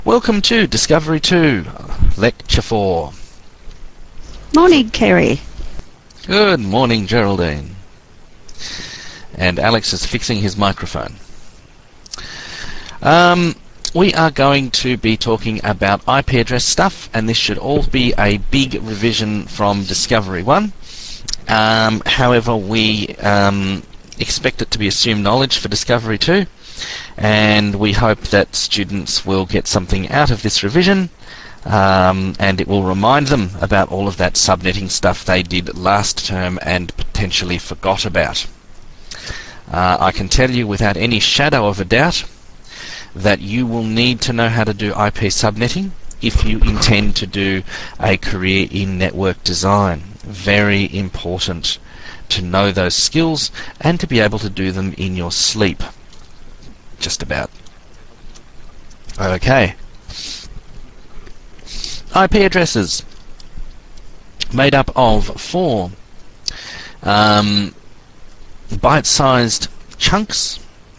Welcome to Discovery 2, Lecture 4. Morning, Kerry. Good morning, Geraldine. And Alex is fixing his microphone. We are going to be talking about IP address stuff, and this should all be a big revision from Discovery 1. However, we expect it to be assumed knowledge for Discovery 2. And we hope that students will get something out of this revision, and it will remind them about all of that subnetting stuff they did last term and potentially forgot about. I can tell you without any shadow of a doubt that you will need to know how to do IP subnetting if you intend to do a career in network design. Very important to know those skills and to be able to do them in your sleep. Just about. Okay. IP addresses made up of 4 bite-sized chunks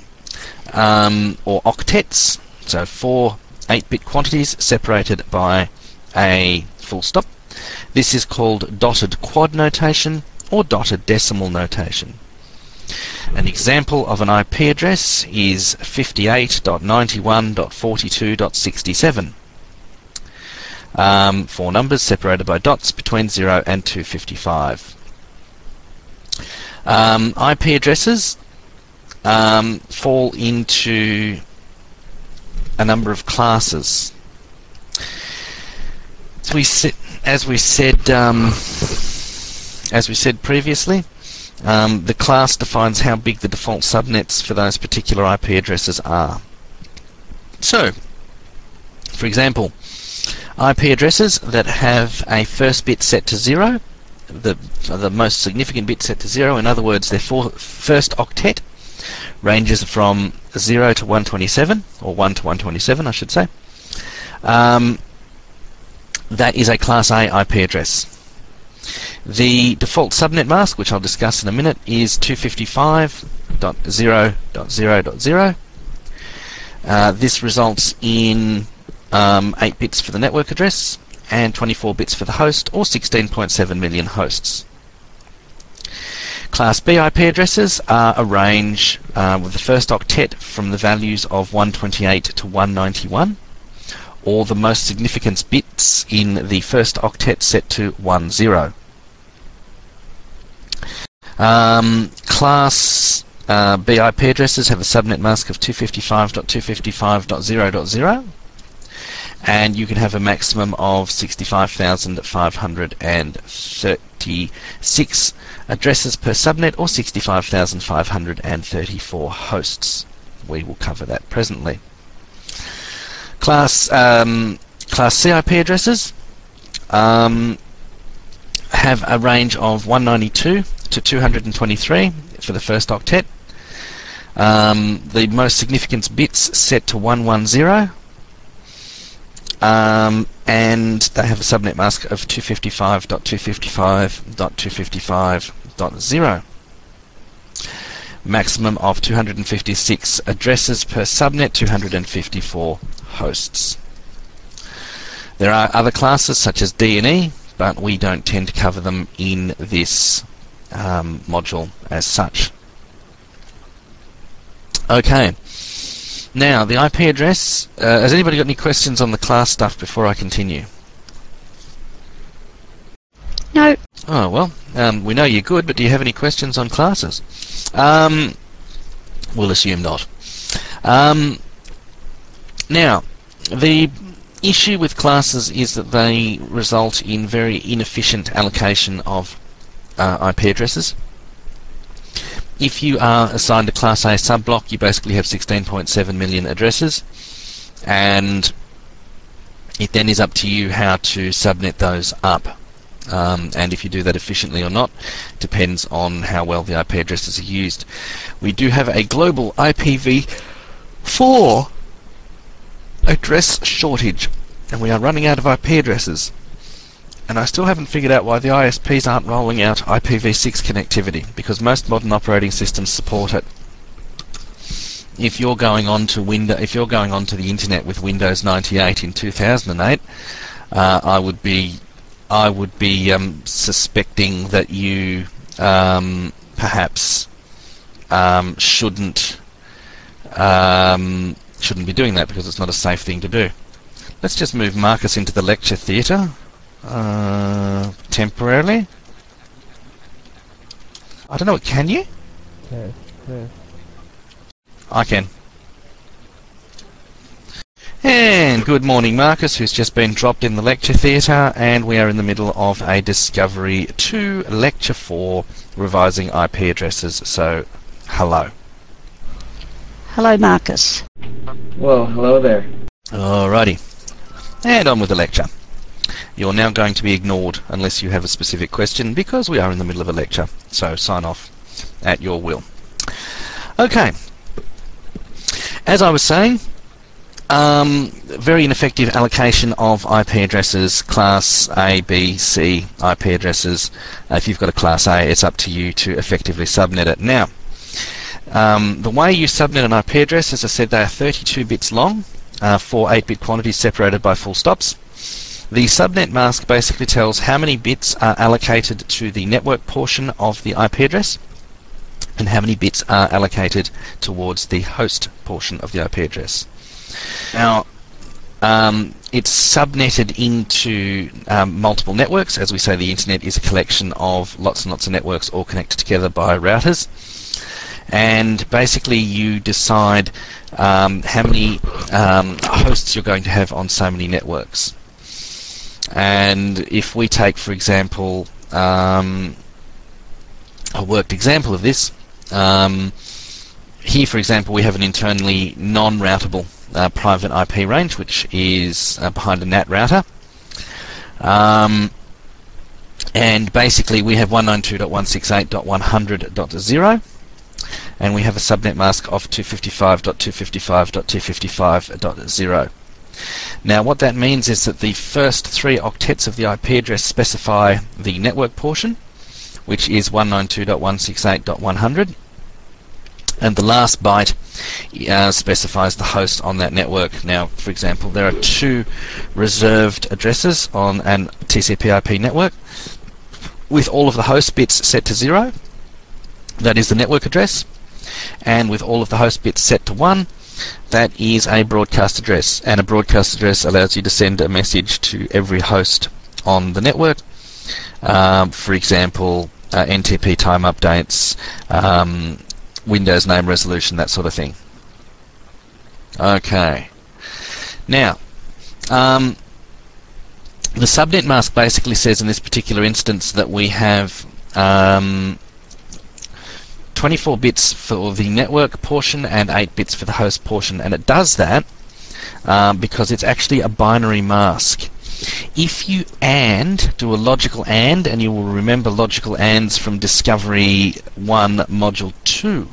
or octets, so 4 8-bit quantities separated by a full stop. This is called dotted quad notation or dotted decimal notation. An example of an IP address is 58.91.42.67. 4 numbers separated by dots between 0 and 255. IP addresses fall into a number of classes. As we said previously, the class defines how big the default subnets for those particular IP addresses are. So, for example, IP addresses that have a first bit set to 0, the most significant bit set to 0, in other words, their first octet ranges from 0 to 127, or 1 to 127, I should say. That is a Class A IP address. The default subnet mask, which I'll discuss in a minute, is 255.0.0.0. This results in 8 bits for the network address and 24 bits for the host, or 16.7 million hosts. Class B IP addresses are a range with the first octet from the values of 128 to 191, or the most significant bits in the first octet set to 10. Class B IP addresses have a subnet mask of 255.255.0.0, and you can have a maximum of 65,536 addresses per subnet, or 65,534 hosts. We will cover that presently. Class C IP addresses have a range of 192 to 223 for the first octet. The most significant bits set to 110, and they have a subnet mask of 255.255.255.0. Maximum of 256 addresses per subnet, 254 hosts. There are other classes such as D and E, but we don't tend to cover them in this module as such. Okay, now the IP address. Has anybody got any questions on the class stuff before I continue? No. Oh, well, we know you're good, but do you have any questions on classes? We'll assume not. Now, the issue with classes is that they result in very inefficient allocation of IP addresses. If you are assigned a Class A subblock, you basically have 16.7 million addresses, and it then is up to you how to subnet those up. And if you do that efficiently or not depends on how well the IP addresses are used. We do have a global IPv4 address shortage, and we are running out of IP addresses. And I still haven't figured out why the ISPs aren't rolling out IPv6 connectivity, because most modern operating systems support it. if you're going on to if you're going onto the internet with Windows 98 in 2008, I would be suspecting that you perhaps shouldn't be doing that, because it's not a safe thing to do. Let's just move Marcus into the lecture theatre temporarily. I don't know, can you? Yes. I can. And good morning, Marcus, who's just been dropped in the lecture theatre, and we are in the middle of a Discovery 2 Lecture 4, revising IP addresses, so hello. Hello, Marcus. Well, hello there. Alrighty, and on with the lecture. You're now going to be ignored unless you have a specific question, because we are in the middle of a lecture, so sign off at your will. Okay, as I was saying, very ineffective allocation of IP addresses, class A, B, C IP addresses. If you've got a class A, it's up to you to effectively subnet it. Now, the way you subnet an IP address, as I said, they are 32 bits long, 4 8-bit quantities separated by full stops. The subnet mask basically tells how many bits are allocated to the network portion of the IP address and how many bits are allocated towards the host portion of the IP address. Now, it's subnetted into multiple networks. As we say, the internet is a collection of lots and lots of networks all connected together by routers. And basically you decide how many hosts you're going to have on so many networks. And if we take, for example, a worked example of this, here, for example, we have an internally non-routable private IP range, which is behind a NAT router. And basically we have 192.168.100.0, and we have a subnet mask of 255.255.255.0. Now, what that means is that the first 3 octets of the IP address specify the network portion, which is 192.168.100, and the last byte specifies the host on that network. Now, for example, there are 2 reserved addresses on an TCP/IP network with all of the host bits set to 0. That is the network address, and with all of the host bits set to 1, that is a broadcast address. And a broadcast address allows you to send a message to every host on the network. For example, NTP time updates, Windows name resolution, that sort of thing. Okay. Now, the subnet mask basically says in this particular instance that we have 24 bits for the network portion and 8 bits for the host portion, and it does that because it's actually a binary mask. If you do a logical AND, and you will remember logical ANDs from Discovery 1 Module 2,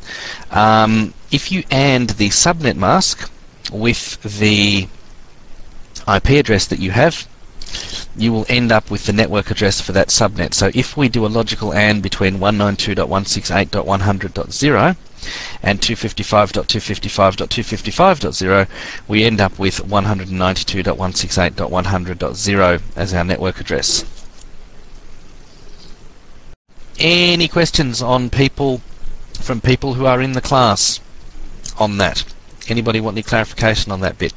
if you AND the subnet mask with the IP address that you have, you will end up with the network address for that subnet. So if we do a logical AND between 192.168.100.0 and 255.255.255.0, we end up with 192.168.100.0 as our network address. Any questions from people who are in the class on that? Anybody want any clarification on that bit?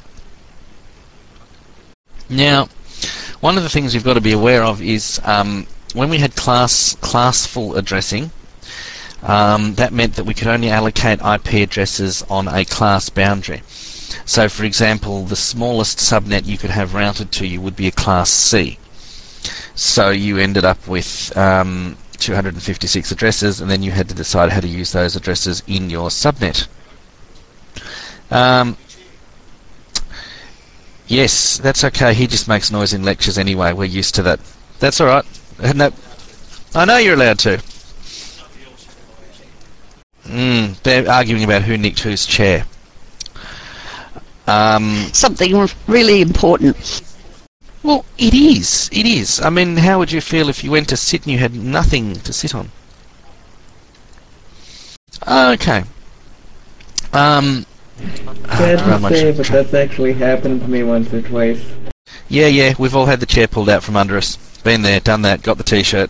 Now, one of the things you've got to be aware of is when we had classful addressing, that meant that we could only allocate IP addresses on a class boundary. So, for example, the smallest subnet you could have routed to you would be a class C. So you ended up with 256 addresses, and then you had to decide how to use those addresses in your subnet. Yes, that's okay. He just makes noise in lectures anyway. We're used to that. That's all right. No, I know you're allowed to. They're arguing about who nicked whose chair. Something really important. Well, it is. It is. I mean, how would you feel if you went to sit and you had nothing to sit on? Okay. Sad how to much- say, but that's actually happened to me once or twice. Yeah, we've all had the chair pulled out from under us. Been there, done that, got the t-shirt.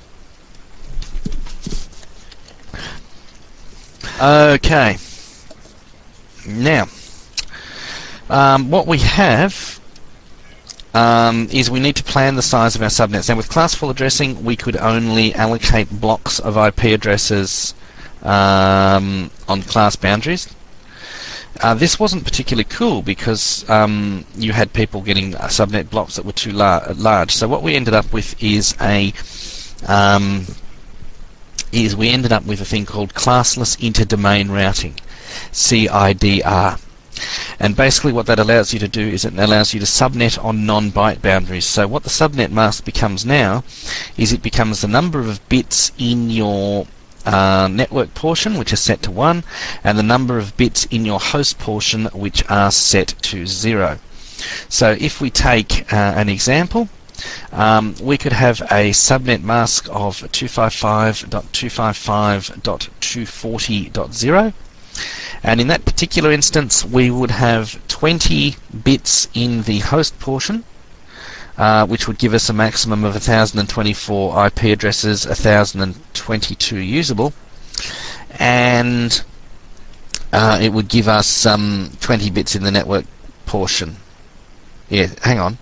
Okay. Now, what we have is we need to plan the size of our subnets. Now, with classful addressing, we could only allocate blocks of IP addresses on class boundaries. This wasn't particularly cool because you had people getting subnet blocks that were too large. So what we ended up with is a thing called classless interdomain routing, CIDR. And basically what that allows you to do is it allows you to subnet on non-byte boundaries. So what the subnet mask becomes now is it becomes the number of bits in your network portion, which is set to 1, and the number of bits in your host portion, which are set to 0. So if we take an example, we could have a subnet mask of 255.255.240.0, and in that particular instance we would have 20 bits in the host portion, which would give us a maximum of 1024 IP addresses, 1022 usable, and it would give us 20 bits in the network portion. Yeah, hang on.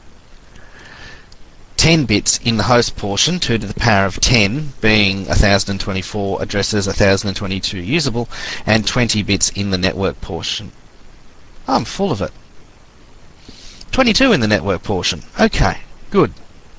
10 bits in the host portion, 2 to the power of 10, being 1024 addresses, 1022 usable, and 20 bits in the network portion. I'm full of it. 22 in the network portion. Okay, good.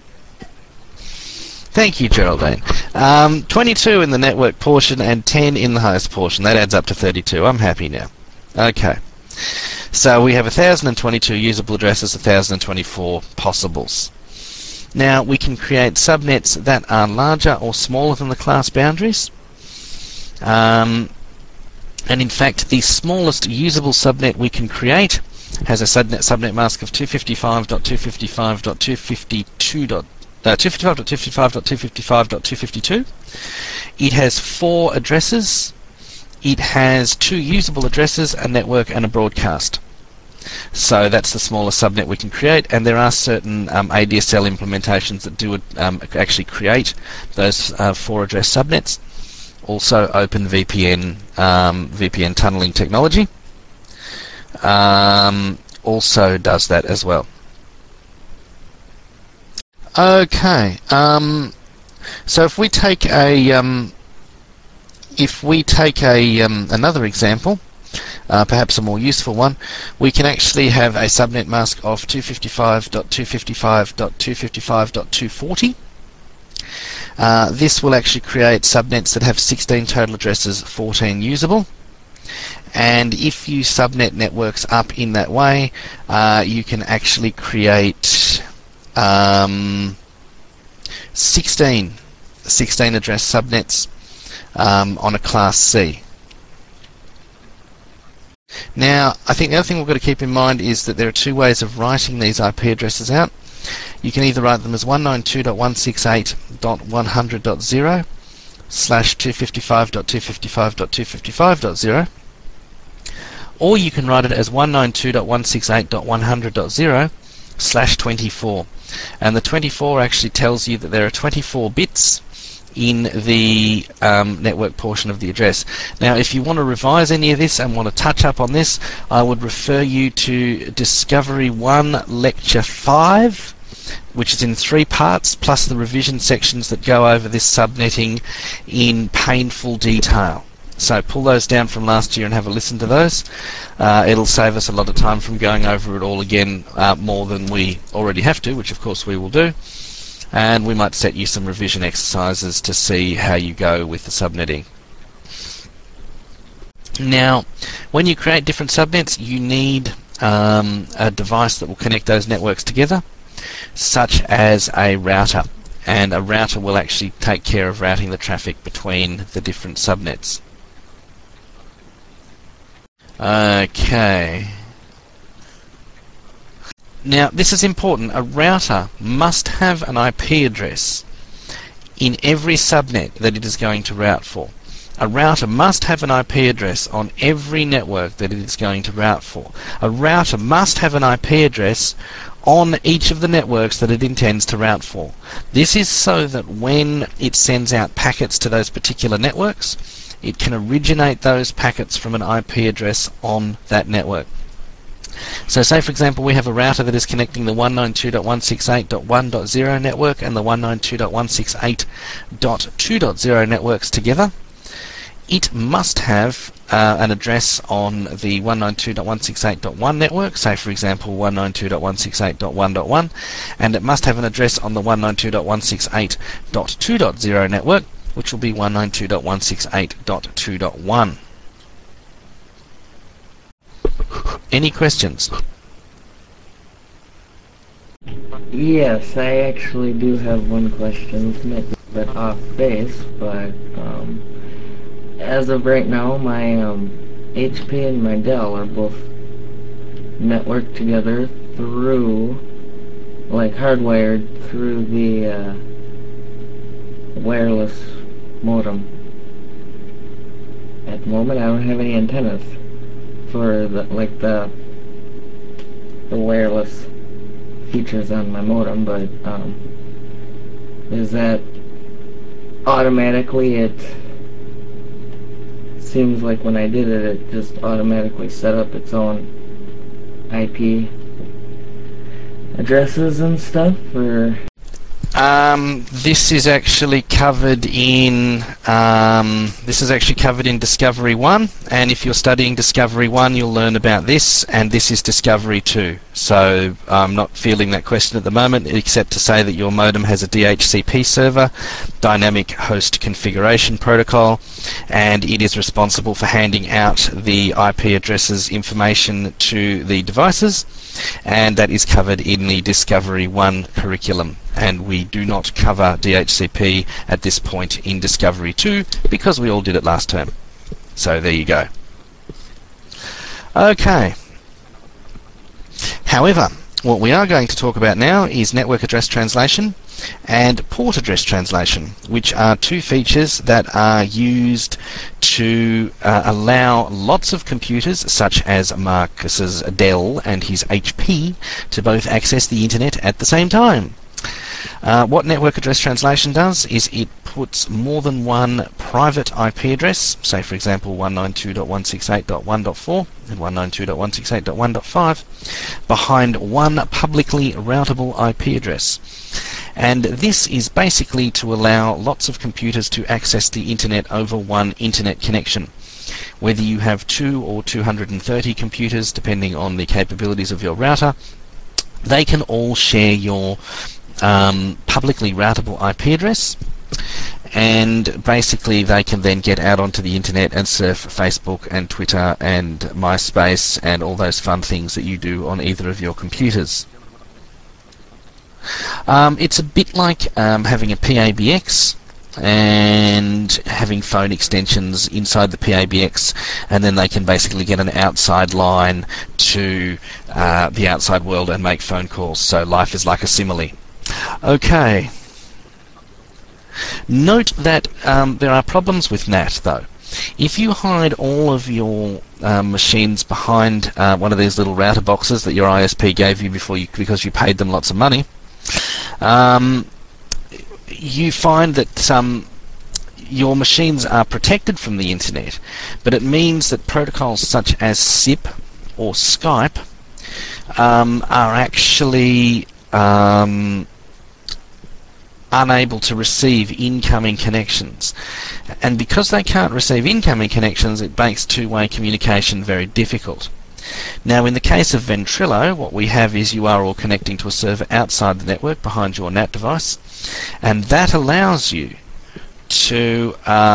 Thank you, Geraldine. 22 in the network portion and 10 in the host portion. That adds up to 32. I'm happy now. Okay. So we have 1022 usable addresses, 1024 possibles. Now we can create subnets that are larger or smaller than the class boundaries. And in fact, the smallest usable subnet we can create has a subnet mask of 255.255.252.255.255.252. It has 4 addresses. It has 2 usable addresses, a network, and a broadcast. So that's the smallest subnet we can create, and there are certain ADSL implementations that do actually create those 4 address subnets. Also, OpenVPN VPN tunneling technology also does that as well. Okay, so if we take another example, perhaps a more useful one, we can actually have a subnet mask of 255.255.255.240. This will actually create subnets that have 16 total addresses, 14 usable. And if you subnet networks up in that way, you can actually create 16 address subnets on a Class C. Now, I think the other thing we've got to keep in mind is that there are 2 ways of writing these IP addresses out. You can either write them as 192.168.100.0 /255.255.255.0, or you can write it as 192.168.100.0 /24. And the 24 actually tells you that there are 24 bits in the network portion of the address. Now, if you want to revise any of this and want to touch up on this, I would refer you to Discovery 1 Lecture 5, which is in 3 parts, plus the revision sections that go over this subnetting in painful detail. So pull those down from last year and have a listen to those. It'll save us a lot of time from going over it all again, more than we already have to, which of course we will do. And we might set you some revision exercises to see how you go with the subnetting. Now, when you create different subnets, you need a device that will connect those networks together, such as a router. And a router will actually take care of routing the traffic between the different subnets. Okay. Now, this is important. A router must have an IP address in every subnet that it is going to route for. A router must have an IP address on every network that it is going to route for. A router must have an IP address on each of the networks that it intends to route for. This is so that when it sends out packets to those particular networks, it can originate those packets from an IP address on that network. So say for example we have a router that is connecting the 192.168.1.0 network and the 192.168.2.0 networks together. It must have an address on the 192.168.1 network, say for example 192.168.1.1, and it must have an address on the 192.168.2.0 network, which will be 192.168.2.1. Any questions? Yes, I actually do have one question. It's maybe a bit off base, but as of right now, my HP and my Dell are both networked together through, like hardwired through the wireless modem. At the moment, I don't have any antennas for the wireless features on my modem, but is that automatically? It seems like when I did it, it just automatically set up its own IP addresses and stuff, or This is actually covered in Discovery 1, and if you're studying Discovery 1 you'll learn about this, and this is Discovery 2. So I'm not fielding that question at the moment, except to say that your modem has a DHCP server, Dynamic Host Configuration Protocol, and it is responsible for handing out the IP addresses information to the devices, and that is covered in the Discovery 1 curriculum. And we do not cover DHCP at this point in Discovery 2 because we all did it last term. So there you go. Okay. However, what we are going to talk about now is network address translation and port address translation, which are two features that are used to allow lots of computers, such as Marcus's Dell and his HP, to both access the internet at the same time. What network address translation does is it puts more than one private IP address, say for example 192.168.1.4 and 192.168.1.5, behind one publicly routable IP address. And this is basically to allow lots of computers to access the internet over one internet connection. Whether you have 2 or 230 computers, depending on the capabilities of your router, they can all share your publicly routable IP address, and basically they can then get out onto the internet and surf Facebook and Twitter and MySpace and all those fun things that you do on either of your computers. It's a bit like having a PABX and having phone extensions inside the PABX, and then they can basically get an outside line to the outside world and make phone calls. So life is like a simile. Okay. Note that there are problems with NAT though. If you hide all of your machines behind one of these little router boxes that your ISP gave you because you paid them lots of money, you find that your machines are protected from the internet, but it means that protocols such as SIP or Skype are actually unable to receive incoming connections. And because they can't receive incoming connections, it makes two-way communication very difficult. Now in the case of Ventrilo, what we have is you are all connecting to a server outside the network behind your NAT device, and that allows you to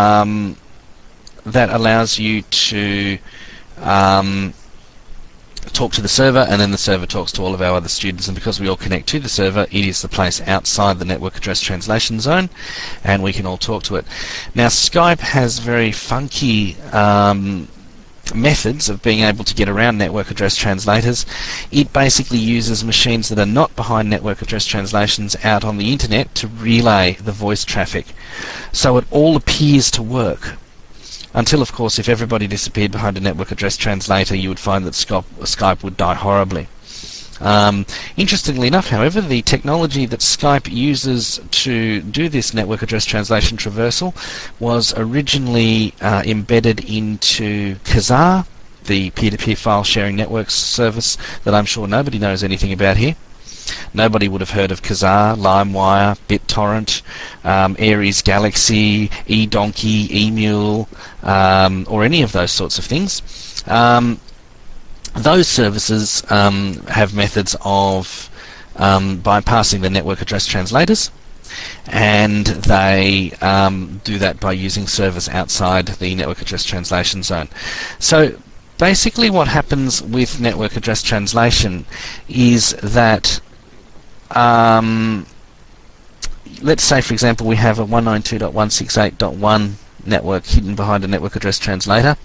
talk to the server, and then the server talks to all of our other students, and because we all connect to the server, it is the place outside the network address translation zone, and we can all talk to it. Now Skype has very funky methods of being able to get around network address translators. It basically uses machines that are not behind network address translations out on the internet to relay the voice traffic. So it all appears to work. until, of course, if everybody disappeared behind a network address translator, you would find that Skype would die horribly. Interestingly enough, however, the technology that Skype uses to do this network address translation traversal was originally embedded into Kazaa, the peer-to-peer file sharing network service that I'm sure nobody knows anything about here. Nobody would have heard of Kazaa, LimeWire, BitTorrent, Ares Galaxy, eDonkey, eMule, or any of those sorts of things. Those services have methods of bypassing the network address translators, and they do that by using servers outside the network address translation zone. So basically what happens with network address translation is that let's say, for example, we have a 192.168.1 network hidden behind a network address translator,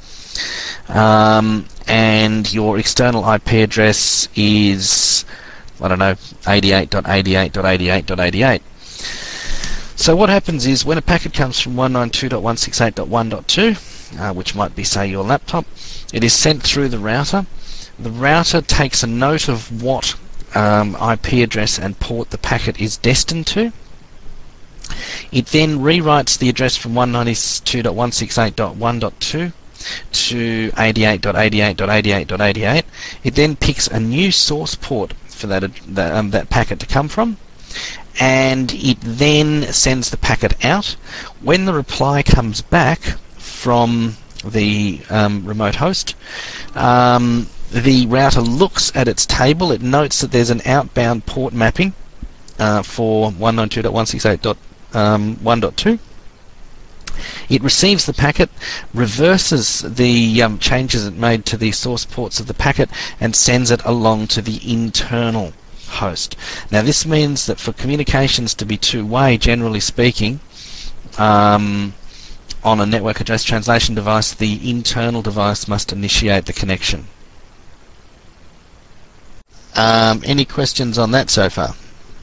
and your external IP address is, I don't know, 88.88.88.88. So what happens is when a packet comes from 192.168.1.2, which might be, say, your laptop, it is sent through the router. The router takes a note of what IP address and port the packet is destined to. It then rewrites the address from 192.168.1.2 to 88.88.88.88. It then picks a new source port for that packet to come from, and it then sends the packet out. When the reply comes back from the remote host, the router looks at its table. It notes that there's an outbound port mapping for 192.168.1.2. It receives the packet, reverses the changes it made to the source ports of the packet, and sends it along to the internal host. Now this means that for communications to be two-way, generally speaking, on a network address translation device, the internal device must initiate the connection. Any questions on that so far?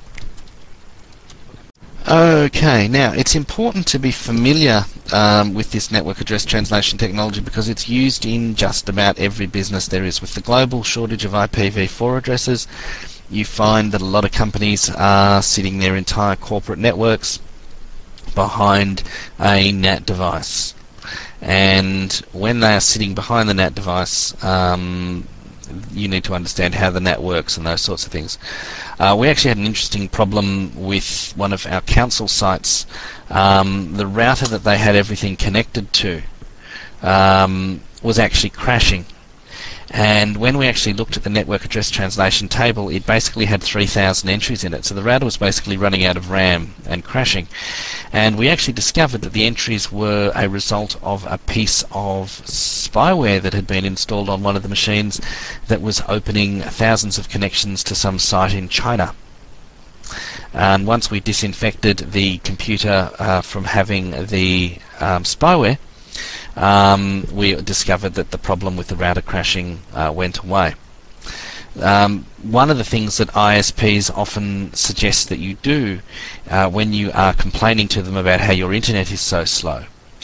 Okay, now it's important to be familiar with this network address translation technology because it's used in just about every business there is. With the global shortage of IPv4 addresses, you find that a lot of companies are sitting their entire corporate networks behind a NAT device. And when they are sitting behind the NAT device, you need to understand how the NAT works and those sorts of things. We actually had an interesting problem with one of our council sites. The router that they had everything connected to was actually crashing. And when we actually looked at the network address translation table, it basically had 3,000 entries in it. So the router was basically running out of RAM and crashing. And we actually discovered that the entries were a result of a piece of spyware that had been installed on one of the machines that was opening thousands of connections to some site in China. And once we disinfected the computer from having the spyware, we discovered that the problem with the router crashing went away. One of the things that ISPs often suggest that you do when you are complaining to them about how your internet is so slow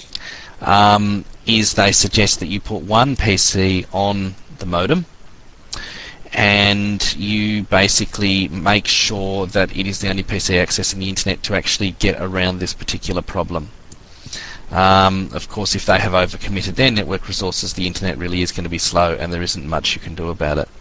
is they suggest that you put one PC on the modem and you basically make sure that it is the only PC accessing the internet to actually get around this particular problem. Of course, if they have overcommitted their network resources, the internet really is going to be slow and there isn't much you can do about it.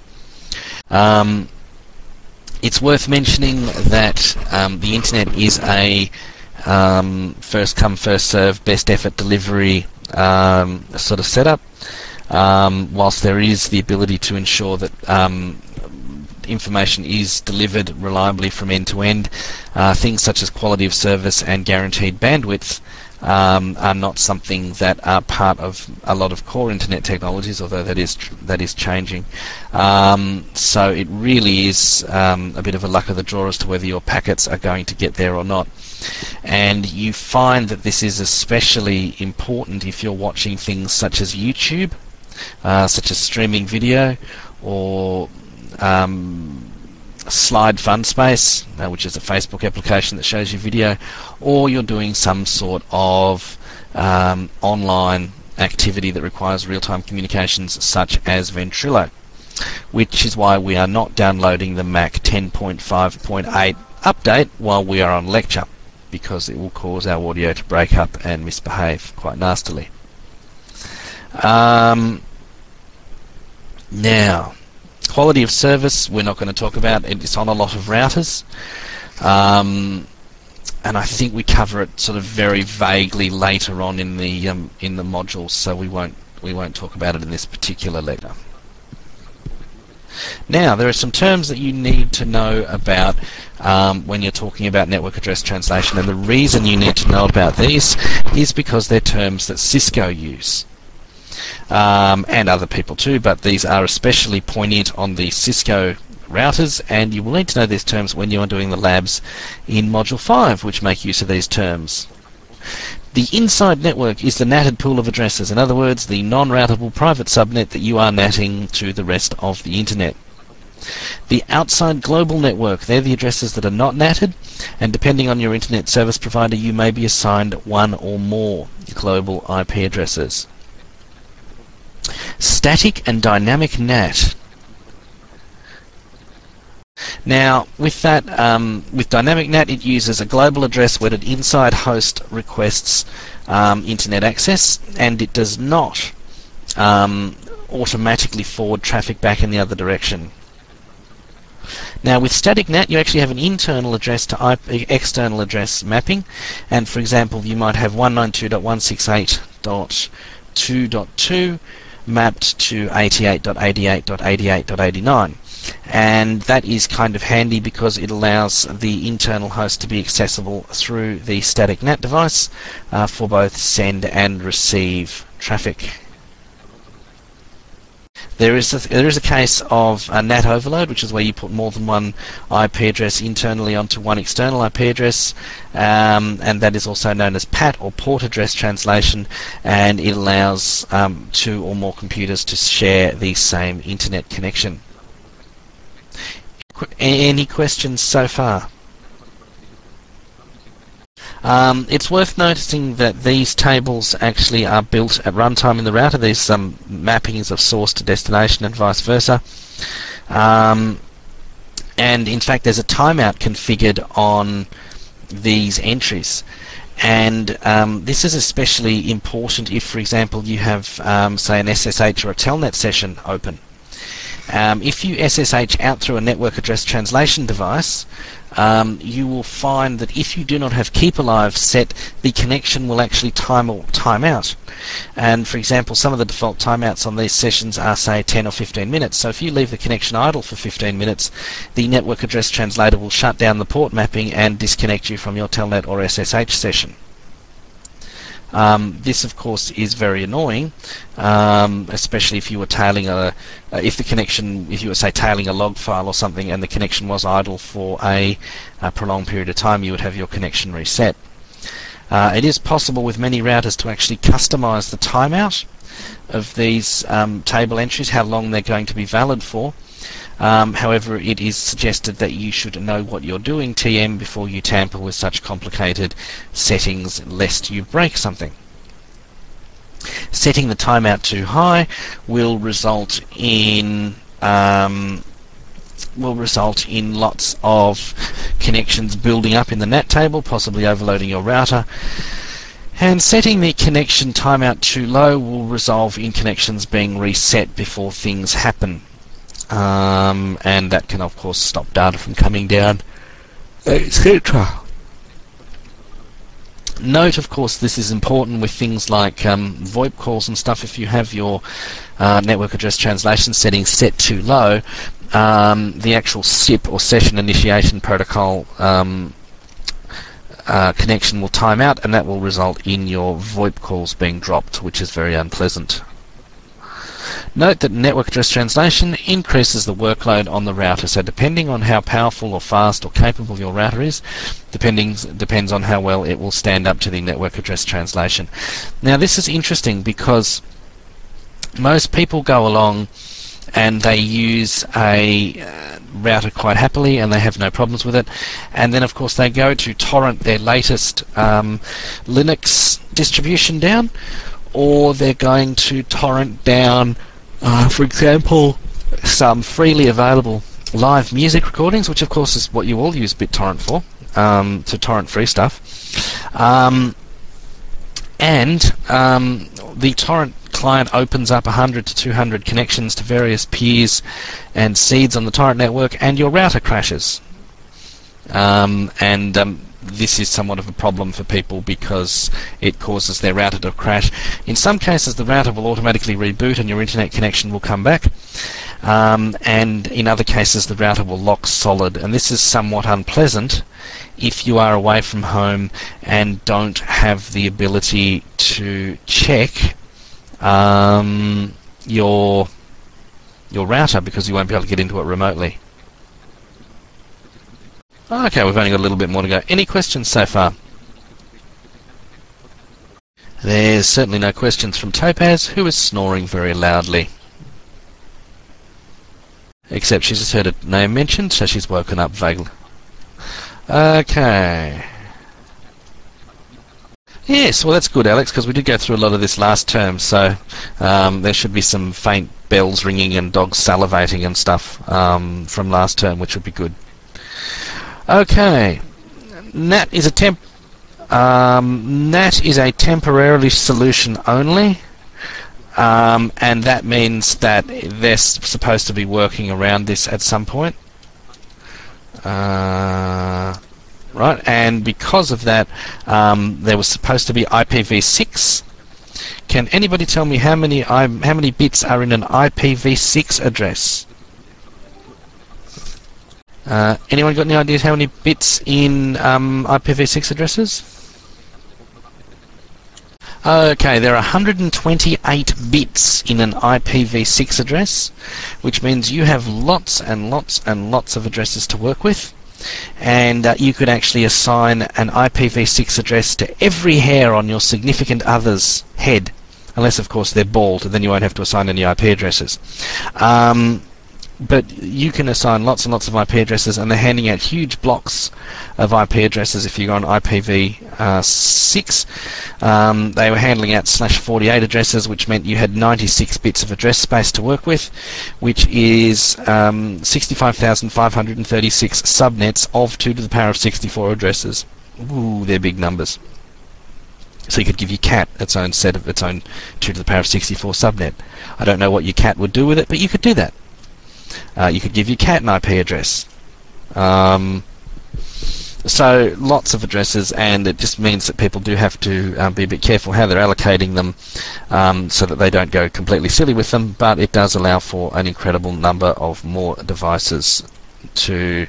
It's worth mentioning that the internet is a first come, first serve, best effort delivery sort of setup. Whilst there is the ability to ensure that information is delivered reliably from end to end, things such as quality of service and guaranteed bandwidth are not something that are part of a lot of core internet technologies, although that is changing. So it really is a bit of a luck of the draw as to whether your packets are going to get there or not. And you find that this is especially important if you're watching things such as YouTube, such as streaming video, or Slide Funspace, which is a Facebook application that shows you video, or you're doing some sort of online activity that requires real-time communications such as Ventrilo, which is why we are not downloading the Mac 10.5.8 update while we are on lecture, because it will cause our audio to break up and misbehave quite nastily. Now, quality of service we're not going to talk about. It's on a lot of routers, and I think we cover it sort of very vaguely later on in the modules, so we won't talk about it in this particular lecture. Now, there are some terms that you need to know about when you're talking about network address translation, and the reason you need to know about these is because they're terms that Cisco use. And other people too, but these are especially poignant on the Cisco routers, and you will need to know these terms when you are doing the labs in Module 5, which make use of these terms. The inside network is the natted pool of addresses, in other words, the non-routable private subnet that you are natting to the rest of the internet. The outside global network, they're the addresses that are not natted, and depending on your internet service provider, you may be assigned one or more global IP addresses. Static and dynamic NAT. Now, with that, with dynamic NAT, it uses a global address where an inside host requests internet access, and it does not automatically forward traffic back in the other direction. Now, with static NAT, you actually have an internal address to external address mapping, and for example, you might have 192.168.2.2 mapped to 88.88.88.89, and that is kind of handy because it allows the internal host to be accessible through the static NAT device for both send and receive traffic. There is a case of a NAT overload, which is where you put more than one IP address internally onto one external IP address, and that is also known as PAT or port address translation, and it allows two or more computers to share the same internet connection. Any questions so far? It's worth noticing that these tables actually are built at runtime in the router. There's some mappings of source to destination and vice versa. And in fact, there's a timeout configured on these entries. And this is especially important if, for example, you have, say, an SSH or a Telnet session open. If you SSH out through a network address translation device, you will find that if you do not have Keep Alive set, the connection will actually time out. And for example, some of the default timeouts on these sessions are, say, 10 or 15 minutes. So if you leave the connection idle for 15 minutes, the network address translator will shut down the port mapping and disconnect you from your Telnet or SSH session. This, of course, is very annoying, especially if you were tailing if you were, say, tailing a log file or something, and the connection was idle for a prolonged period of time. You would have your connection reset. It is possible with many routers to actually customize the timeout of these table entries, how long they're going to be valid for. However, it is suggested that you should know what you're doing, TM, before you tamper with such complicated settings, lest you break something. Setting the timeout too high will result in lots of connections building up in the NAT table, possibly overloading your router. And setting the connection timeout too low will result in connections being reset before things happen. And that can, of course, stop data from coming down, etc. Note, of course, this is important with things like VoIP calls and stuff. If you have your network address translation settings set too low, the actual SIP or session initiation protocol connection will time out, and that will result in your VoIP calls being dropped, which is very unpleasant. Note that network address translation increases the workload on the router, so depending on how powerful or fast or capable your router is, depends on how well it will stand up to the network address translation. Now, this is interesting because most people go along and they use a router quite happily and they have no problems with it, and then of course they go to torrent their latest Linux distribution down, or they're going to torrent down, for example, some freely available live music recordings, which of course is what you all use BitTorrent for, to torrent free stuff. The torrent client opens up 100 to 200 connections to various peers and seeds on the torrent network, and your router crashes. This is somewhat of a problem for people because it causes their router to crash. In some cases, the router will automatically reboot and your internet connection will come back. And in other cases, the router will lock solid. And this is somewhat unpleasant if you are away from home and don't have the ability to check your router, because you won't be able to get into it remotely. Okay, we've only got a little bit more to go. Any questions so far? There's certainly no questions from Topaz, who is snoring very loudly. Except she's just heard a name mentioned, so she's woken up vaguely. Okay. Yes, well that's good, Alex, because we did go through a lot of this last term, so there should be some faint bells ringing and dogs salivating and stuff from last term, which would be good. Okay, NAT is a temporarily solution only, and that means that they're supposed to be working around this at some point. Right, and because of that, there was supposed to be IPv6. Can anybody tell me how many bits are in an IPv6 address? Anyone got any ideas how many bits in IPv6 addresses? Okay, there are 128 bits in an IPv6 address, which means you have lots and lots and lots of addresses to work with, and you could actually assign an IPv6 address to every hair on your significant other's head, unless of course they're bald, and then you won't have to assign any IP addresses. But you can assign lots and lots of IP addresses, and they're handing out huge blocks of IP addresses if you go on IPv6. They were handing out /48 addresses, which meant you had 96 bits of address space to work with, which is 65,536 subnets of 2 to the power of 64 addresses. Ooh, they're big numbers. So you could give your cat its own 2 to the power of 64 subnet. I don't know what your cat would do with it, but you could do that. You could give your cat an IP address. So lots of addresses, and it just means that people do have to be a bit careful how they're allocating them, so that they don't go completely silly with them, but it does allow for an incredible number of more devices to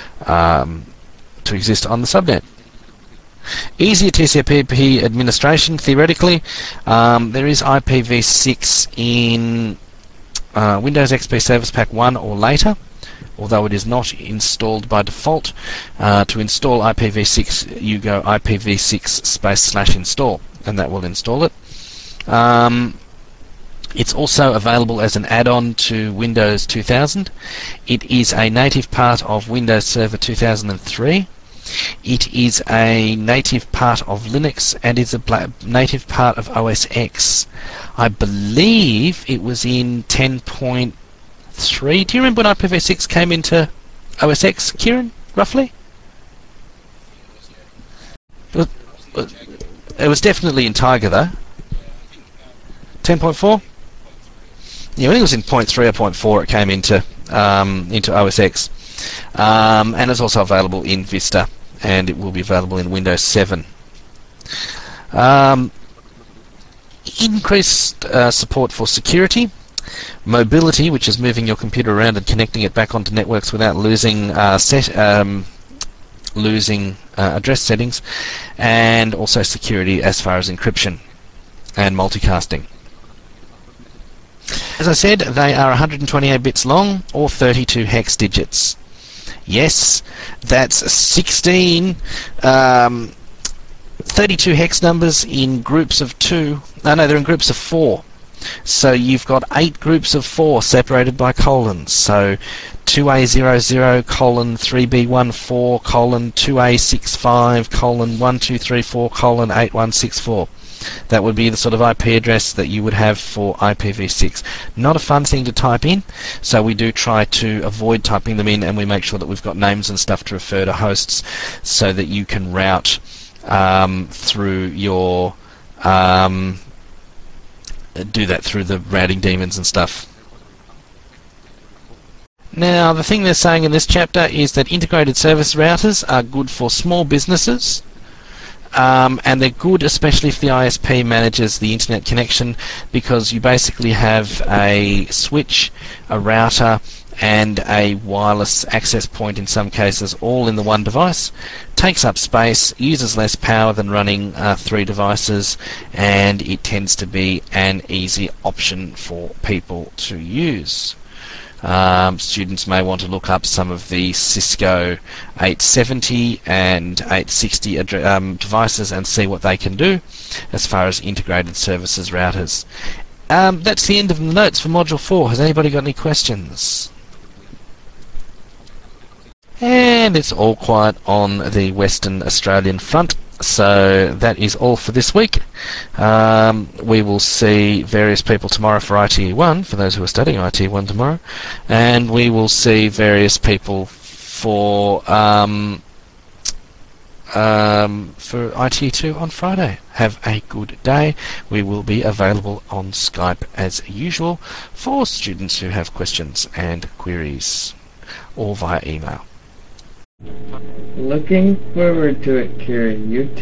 exist on the subnet. Easier TCP/IP administration, theoretically. There is IPv6 in Windows XP Service Pack 1 or later, although it is not installed by default. To install IPv6, you go IPv6 /install, and that will install it. It's also available as an add-on to Windows 2000. It is a native part of Windows Server 2003. It is a native part of Linux and is a native part of OS X. I believe it was in 10.3. Do you remember when IPv6 came into OS X, Kieran, roughly? It was definitely in Tiger, though. 10.4? Yeah, when it was in 0.3 or 0.4, it came into OS X. And it's also available in Vista, and it will be available in Windows 7. Increased support for security, mobility, which is moving your computer around and connecting it back onto networks without losing address settings, and also security as far as encryption and multicasting. As I said, they are 128 bits long, or 32 hex digits. Yes, that's 16 32 hex numbers in groups of 2. No, they're in groups of 4. So you've got 8 groups of 4 separated by colons. So 2A00 colon 3B14 colon 2A65 colon 1234 colon 8164. That would be the sort of IP address that you would have for IPv6. Not a fun thing to type in, so we do try to avoid typing them in, and we make sure that we've got names and stuff to refer to hosts so that you can route through your do that through the routing daemons and stuff. Now, the thing they're saying in this chapter is that integrated service routers are good for small businesses, and they're good especially if the ISP manages the internet connection, because you basically have a switch, a router, and a wireless access point in some cases all in the one device. Takes up space, uses less power than running 3 devices, and it tends to be an easy option for people to use. Students may want to look up some of the Cisco 870 and 860 devices and see what they can do as far as integrated services routers. That's the end of the notes for Module 4. Has anybody got any questions? And it's all quiet on the Western Australian front. So that is all for this week. We will see various people tomorrow for ITE1, for those who are studying ITE1 tomorrow, and we will see various people for ITE2 on Friday. Have a good day. We will be available on Skype as usual for students who have questions and queries, or via email. Looking forward to it, Kira. You too.